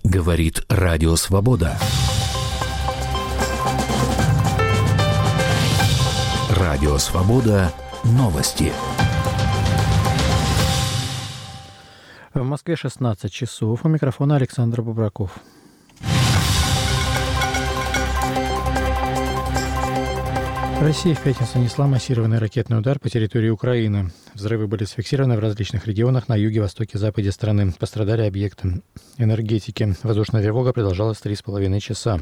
Говорит Радио Свобода. Радио Свобода. Новости. В Москве 16 часов. У микрофона Александр Бобраков. Россия в пятницу нанесла массированный ракетный удар по территории Украины. Взрывы были зафиксированы в различных регионах на юге, востоке, западе страны. Пострадали объекты энергетики. Воздушная тревога продолжалась 3,5 часа.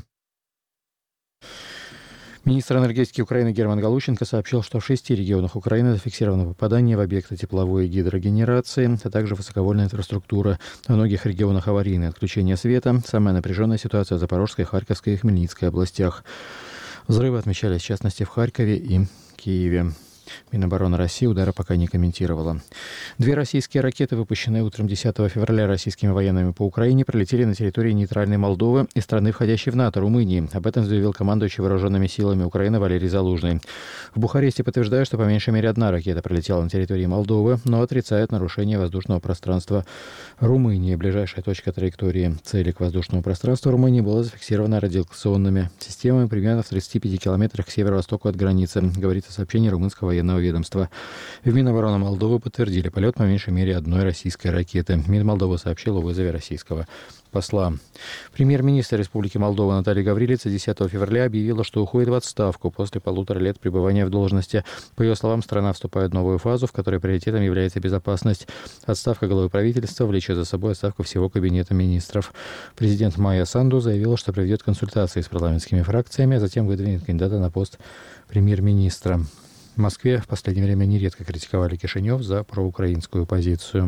Министр энергетики Украины Герман Галущенко сообщил, что в 6 регионах Украины зафиксировано попадание в объекты тепловой и гидрогенерации, а также высоковольтная инфраструктура. В многих регионах аварийное отключение света. Самая напряженная ситуация в Запорожской, Харьковской и Хмельницкой областях. Взрывы отмечались, в частности, в Харькове и Киеве. Минобороны России удары пока не комментировала. 2 российские ракеты, выпущенные утром 10 февраля российскими военными по Украине, пролетели на территории нейтральной Молдовы и страны, входящей в НАТО, Румынии. Об этом заявил командующий вооруженными силами Украины Валерий Залужный. В Бухаресте подтверждают, что по меньшей мере 1 ракета пролетела на территории Молдовы, но отрицают нарушение воздушного пространства Румынии. Ближайшая точка траектории цели к воздушному пространству Румынии была зафиксирована радиолокационными системами примерно в 35 километрах к северо-востоку от границы, говорится в сообщении румынского военного ведомства. В Минобороны Молдовы подтвердили полет по меньшей мере 1 российской ракеты. Мин Молдовы сообщил о вызове российского посла. Премьер-министр Республики Молдова Наталья Гаврилица 10 февраля объявила, что уходит в отставку после 1,5 лет пребывания в должности. По ее словам, страна вступает в новую фазу, в которой приоритетом является безопасность. Отставка главы правительства влечет за собой отставку всего кабинета министров. Президент Майя Санду заявила, что проведет консультации с парламентскими фракциями, а затем выдвинет кандидата на пост премьер-министра. В Москве в последнее время нередко критиковали Кишинев за проукраинскую позицию.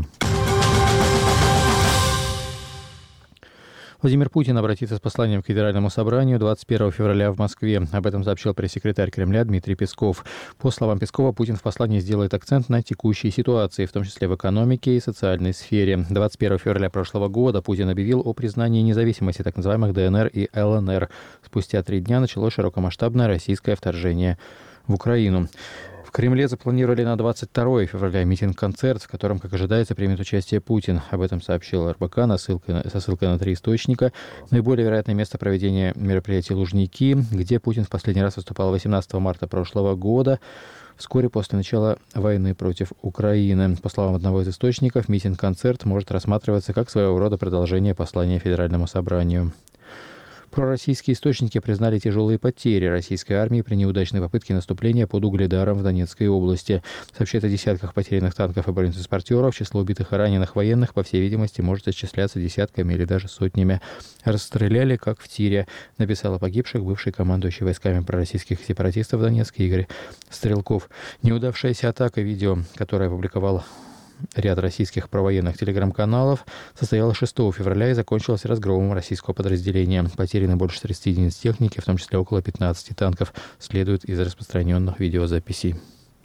Владимир Путин обратится с посланием к Федеральному собранию 21 февраля в Москве. Об этом сообщил пресс-секретарь Кремля Дмитрий Песков. По словам Пескова, Путин в послании сделает акцент на текущей ситуации, в том числе в экономике и социальной сфере. 21 февраля прошлого года Путин объявил о признании независимости так называемых ДНР и ЛНР. Спустя 3 дня началось широкомасштабное российское вторжение в Украину. В Кремле запланировали на 22 февраля митинг-концерт, в котором, как ожидается, примет участие Путин. Об этом сообщил РБК со ссылкой на 3 источника. Наиболее вероятное место проведения мероприятия Лужники, где Путин в последний раз выступал 18 марта прошлого года, вскоре после начала войны против Украины. По словам одного из источников, митинг-концерт может рассматриваться как своего рода продолжение послания Федеральному собранию. Пророссийские источники признали тяжелые потери российской армии при неудачной попытке наступления под Угледаром в Донецкой области. Сообщают о десятках потерянных танков и бронетранспортеров. Число убитых и раненых военных, по всей видимости, может исчисляться десятками или даже сотнями. Расстреляли, как в тире, написал о погибших бывший командующий войсками пророссийских сепаратистов в Донецке Игорь Стрелков. Неудавшаяся атака, видео, которое опубликовал ряд российских провоенных телеграм-каналов, состоялась 6 февраля и закончилась разгромом российского подразделения. Потеряно больше 30 единиц техники, в том числе около 15 танков, следует из распространенных видеозаписей.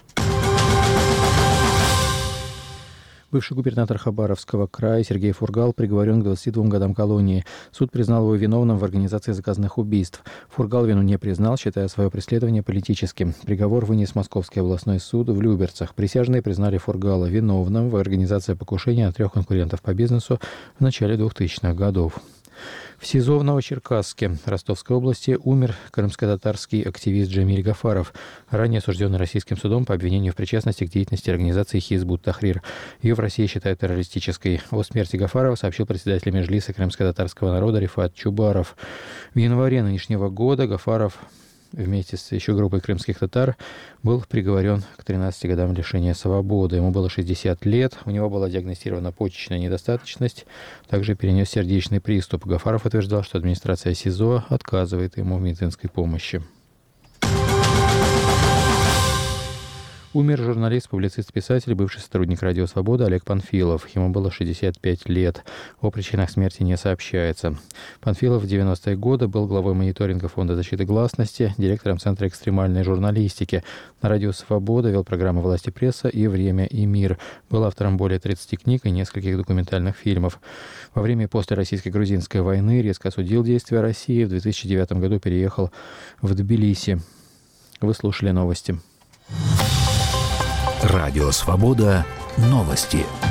Бывший губернатор Хабаровского края Сергей Фургал приговорен к 22 годам колонии. Суд признал его виновным в организации заказанных убийств. Фургал вину не признал, считая свое преследование политическим. Приговор вынес Московский областной суд в Люберцах. Присяжные признали Фургала виновным в организации покушения на 3 конкурентов по бизнесу в начале 2000-х годов. В СИЗО в Новочеркасске Ростовской области умер крымско-татарский активист Джамиль Гафаров, ранее осужденный российским судом по обвинению в причастности к деятельности организации Хизб ут-Тахрир. Ее в России считают террористической. О смерти Гафарова сообщил председатель Меджлиса крымско-татарского народа Рифат Чубаров. В январе нынешнего года Гафаров вместе с еще группой крымских татар был приговорен к 13 годам лишения свободы. Ему было 60 лет, у него была диагностирована почечная недостаточность, также перенес сердечный приступ. Гафаров утверждал, что администрация СИЗО отказывает ему в медицинской помощи. Умер журналист, публицист, писатель, бывший сотрудник «Радио Свобода» Олег Панфилов. Ему было 65 лет. О причинах смерти не сообщается. Панфилов в 90-е годы был главой мониторинга Фонда защиты гласности, директором Центра экстремальной журналистики. На «Радио Свобода» вел программы «Власть и пресса» и «Время и мир». Был автором более 30 книг и нескольких документальных фильмов. Во время и после российско-грузинской войны резко осудил действия России. В 2009 году переехал в Тбилиси. Вы слушали новости. Радио Свобода. Новости.